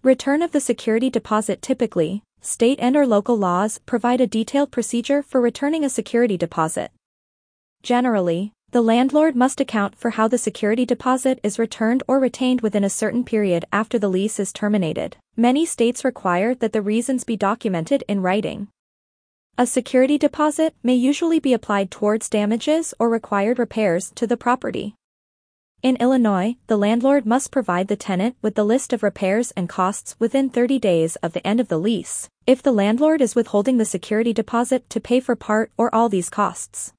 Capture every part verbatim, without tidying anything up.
Return of the security deposit. Typically, state and or local laws provide a detailed procedure for returning a security deposit. Generally, the landlord must account for how the security deposit is returned or retained within a certain period after the lease is terminated. Many states require that the reasons be documented in writing. A security deposit may usually be applied towards damages or required repairs to the property. In Illinois, the landlord must provide the tenant with the list of repairs and costs within thirty days of the end of the lease, if the landlord is withholding the security deposit to pay for part or all these costs.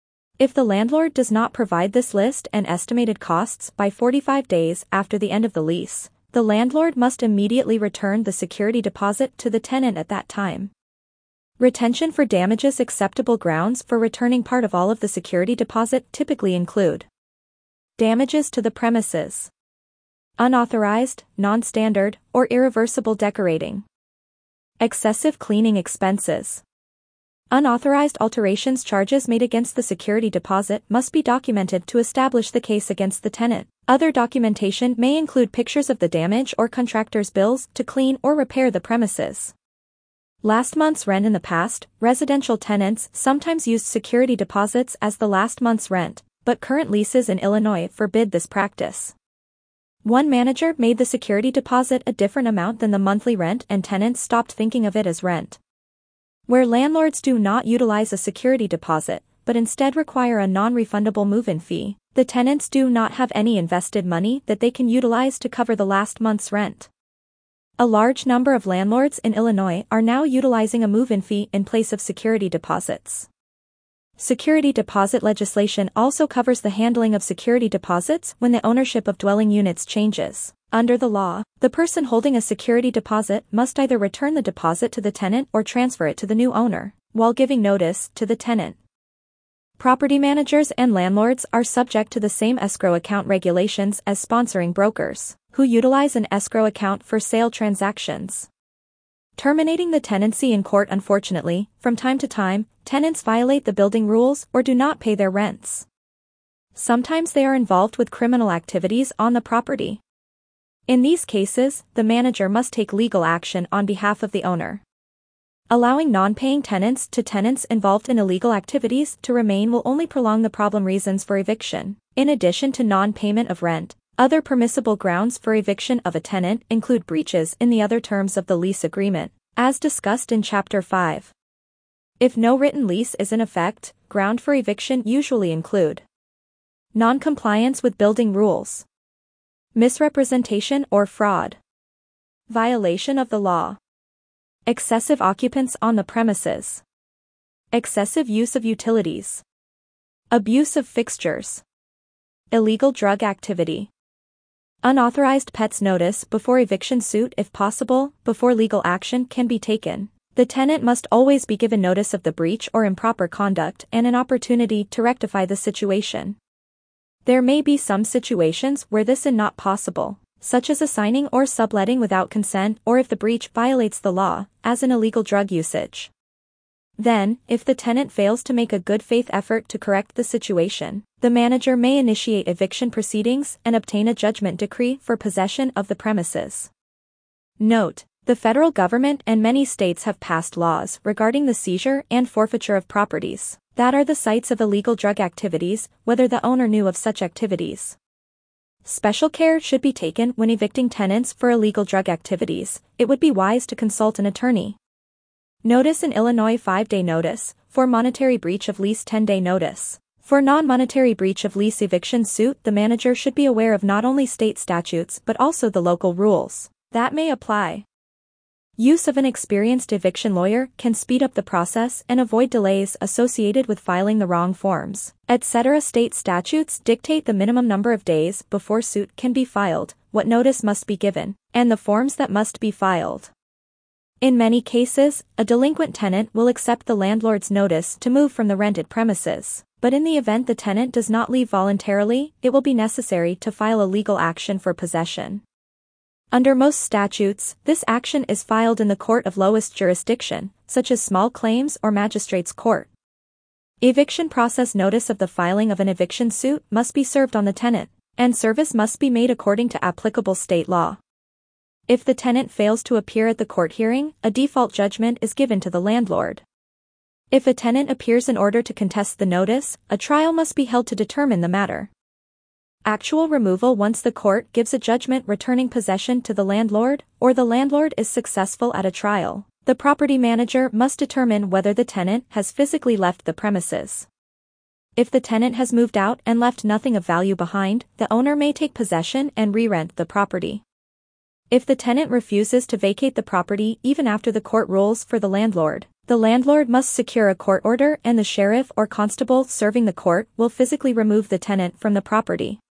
If the landlord does not provide this list and estimated costs by forty-five days after the end of the lease, the landlord must immediately return the security deposit to the tenant at that time. Retention for damages. Acceptable grounds for returning part of all of the security deposit typically include damages to the premises, unauthorized, non-standard, or irreversible decorating, excessive cleaning expenses, unauthorized alterations. Charges made against the security deposit must be documented to establish the case against the tenant. Other documentation may include pictures of the damage or contractor's bills to clean or repair the premises. Last month's rent. In the past, residential tenants sometimes used security deposits as the last month's rent, but current leases in Illinois forbid this practice. One manager made the security deposit a different amount than the monthly rent and tenants stopped thinking of it as rent. Where landlords do not utilize a security deposit, but instead require a non-refundable move-in fee, the tenants do not have any invested money that they can utilize to cover the last month's rent. A large number of landlords in Illinois are now utilizing a move-in fee in place of security deposits. Security deposit legislation also covers the handling of security deposits when the ownership of dwelling units changes. Under the law, the person holding a security deposit must either return the deposit to the tenant or transfer it to the new owner, while giving notice to the tenant. Property managers and landlords are subject to the same escrow account regulations as sponsoring brokers, who utilize an escrow account for sale transactions. Terminating the tenancy in court. Unfortunately, from time to time, tenants violate the building rules or do not pay their rents. Sometimes they are involved with criminal activities on the property. In these cases, the manager must take legal action on behalf of the owner. Allowing non-paying tenants to tenants involved in illegal activities to remain will only prolong the problem. Reasons for eviction. In addition to non-payment of rent, other permissible grounds for eviction of a tenant include breaches in the other terms of the lease agreement, as discussed in Chapter five. If no written lease is in effect, ground for eviction usually include non-compliance with building rules, misrepresentation or fraud, violation of the law, excessive occupants on the premises, excessive use of utilities, abuse of fixtures, illegal drug activity, unauthorized pets. Notice before eviction suit. If possible, before legal action can be taken, the tenant must always be given notice of the breach or improper conduct and an opportunity to rectify the situation. There may be some situations where this is not possible, such as assigning or subletting without consent or if the breach violates the law, as in illegal drug usage. Then, if the tenant fails to make a good faith effort to correct the situation, the manager may initiate eviction proceedings and obtain a judgment decree for possession of the premises. Note: the federal government and many states have passed laws regarding the seizure and forfeiture of properties that are the sites of illegal drug activities, whether the owner knew of such activities. Special care should be taken when evicting tenants for illegal drug activities. It would be wise to consult an attorney. Notice in Illinois: five-day notice, for monetary breach of lease ten-day notice. For non-monetary breach of lease eviction suit, the manager should be aware of not only state statutes but also the local rules that may apply. Use of an experienced eviction lawyer can speed up the process and avoid delays associated with filing the wrong forms, et cetera. State statutes dictate the minimum number of days before suit can be filed, what notice must be given, and the forms that must be filed. In many cases, a delinquent tenant will accept the landlord's notice to move from the rented premises, but in the event the tenant does not leave voluntarily, it will be necessary to file a legal action for possession. Under most statutes, this action is filed in the court of lowest jurisdiction, such as small claims or magistrate's court. Eviction process: notice of the filing of an eviction suit must be served on the tenant, and service must be made according to applicable state law. If the tenant fails to appear at the court hearing, a default judgment is given to the landlord. If a tenant appears in order to contest the notice, a trial must be held to determine the matter. Actual removal: once the court gives a judgment returning possession to the landlord, or the landlord is successful at a trial, the property manager must determine whether the tenant has physically left the premises. If the tenant has moved out and left nothing of value behind, the owner may take possession and re-rent the property. If the tenant refuses to vacate the property even after the court rules for the landlord, the landlord must secure a court order and the sheriff or constable serving the court will physically remove the tenant from the property.